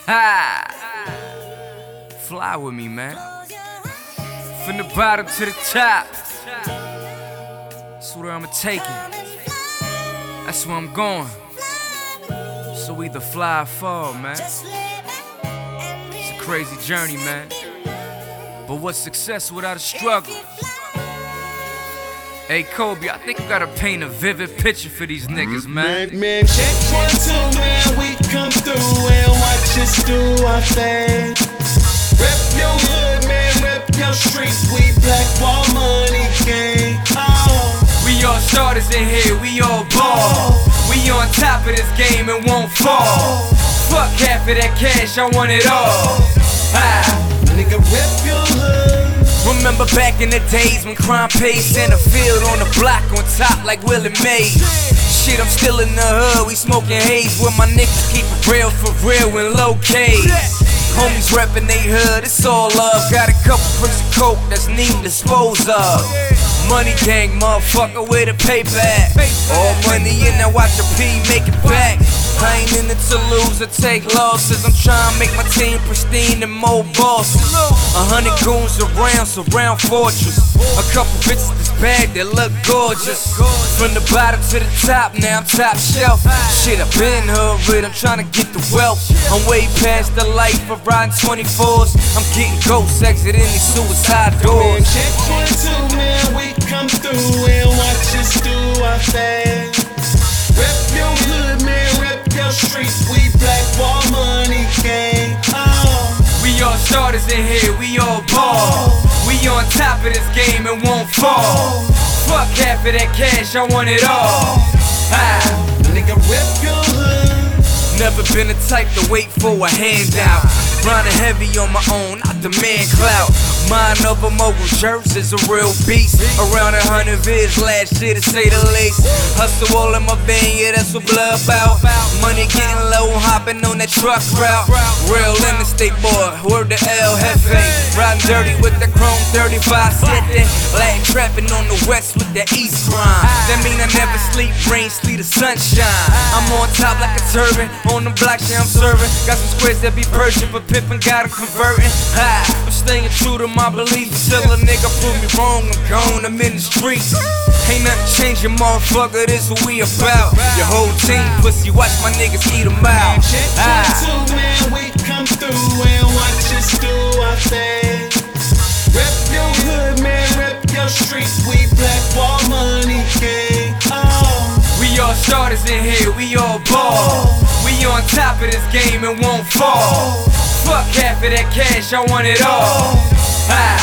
Fly with me, man. From the bottom to the top. That's where I'ma take it. That's where I'm going. So either fly or fall, man. It's a crazy journey, man. But what's success without a struggle? Hey Kobe, I think I gotta paint a vivid picture for these niggas, man. Man, check 1, 2, man, we come through and watch us do our thing. Rep your hood, man, rep your street. We Black Wall Money Gang. We all starters in here, we all ball. We on top of this game and won't fall. Fuck half of that cash, I want it all. Nigga, rep your hood. Remember back in the days when crime paid center field on the block on top like Willie Mays. Shit, I'm still in the hood, we smoking haze where my niggas keep it real for real and low K. Homies reppin' they hood, it's all love. Got a couple bricks of coke that's neat to dispose of. Money gang, motherfucker, where the paper at? All money in, now watch a P make it back. I ain't in it to lose or take losses. I'm trying to make my team pristine and more bosses. 100 goons around, surround fortress. A couple bitches that's bad that look gorgeous. From the bottom to the top, now I'm top shelf. Shit, I've been hood with, I'm trying to get the wealth. I'm way past the life of riding 24s. I'm getting ghost exit in these suicide doors. Check 1, 2, man, we come through and watch us do our thing. Rep your hood, man, rep your street. We Black Wall Money Gang. We all starters in here, we all ball. We on top of this game and won't fall. Fuck half of that cash, I want it all. Nigga, rep your hood. Never been the type to wait for a handout. Grinding heavy on my own, I demand clout. Mind of a mogul jerks is a real beast. Around 100 vids last year to say the least. Hustle all in my vein, yeah, that's what blood about. Money getting low, hopping on that truck route. Real interstate boy, word to El Jefe. Riding dirty with the chrome 35 setting. Latin trapping on the west with the east grind. That mean I never sleep, rain, sleet, or sunshine. I'm on top like a turban, on the block, yeah, I'm serving. Got some squares that be purging, but pimpin' got 'em converting. I'm staying true to my beliefs. Till a nigga prove me wrong, I'm gone, I'm in the streets. Ain't nothing changing, motherfucker, this what we about. Your whole team, pussy, watch my niggas eat 'em out. Check 1, 2, man, we come through and watch us do our thing. Rep your hood, man, rep your street. We Black Wall Money Gang. We all starters in here, we all ball. We on top of this game and won't fall. Fuck half of that cash, I want it all.